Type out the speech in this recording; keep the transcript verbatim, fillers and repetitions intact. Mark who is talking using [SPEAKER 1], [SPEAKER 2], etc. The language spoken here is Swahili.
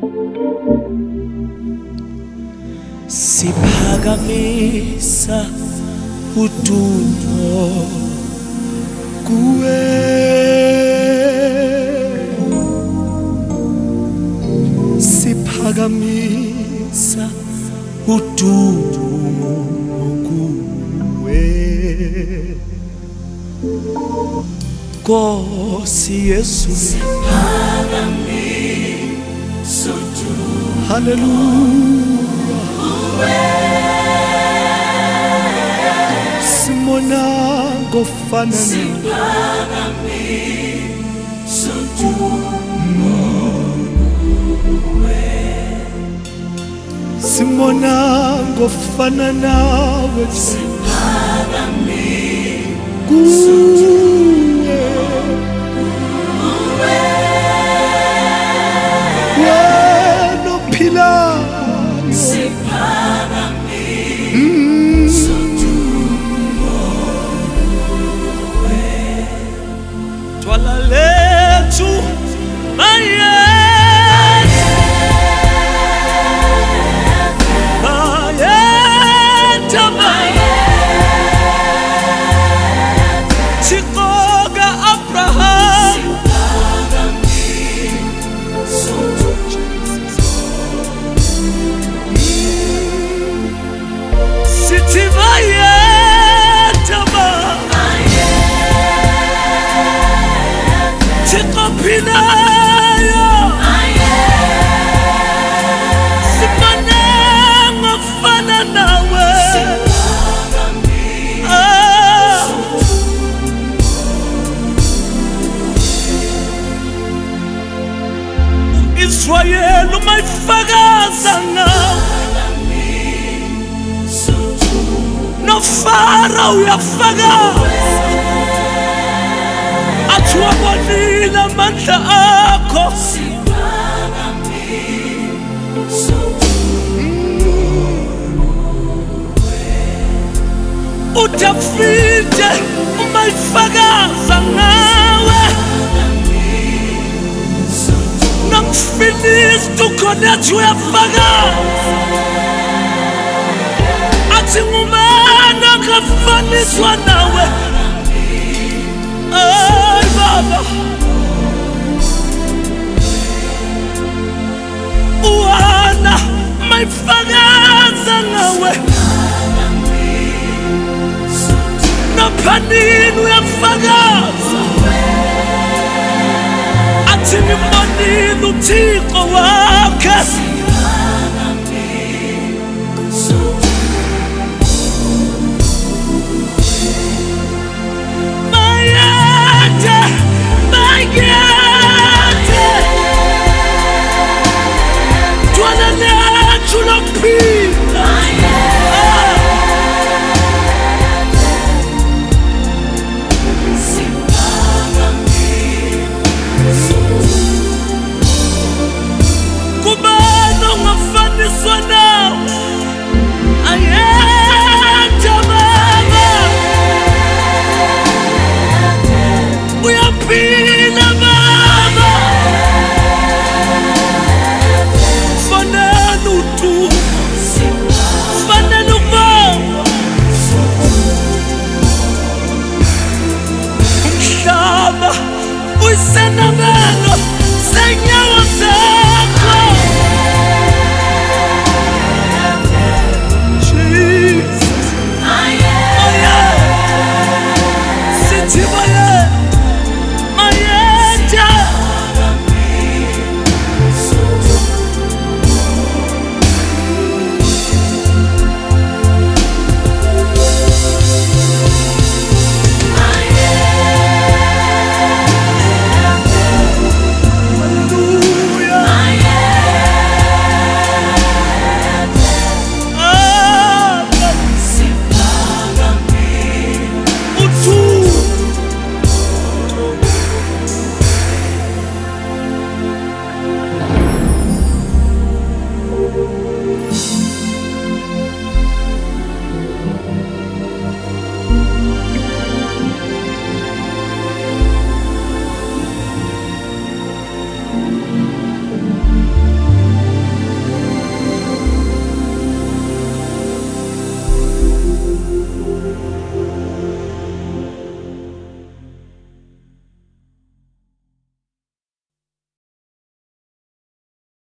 [SPEAKER 1] Siphakamisa udumo kuwe, siphakamisa udumo kuwe, Nkosi Yesu. Siphakamisa udumo, hallelujah, simona ngofana
[SPEAKER 2] siphakamisa udumo kuwe,
[SPEAKER 1] simona ngofana nawe
[SPEAKER 2] siphakamisa
[SPEAKER 1] kuwe, wena ophilayo
[SPEAKER 2] siphakamisa udumo kuwe,
[SPEAKER 1] twala lethu maye Israel umayifakaza ngawe, no Farao uyafakaza athi wabonile amandla akho, uDavide umayifakaza ngawe, Filisti ukhona athi uyafakaza athi ngumana akafaniswa nawe. Ay baba, uHana mayifakaza ngawe, naPhanini uyafakaza athi ngibonile uThixo wakhe.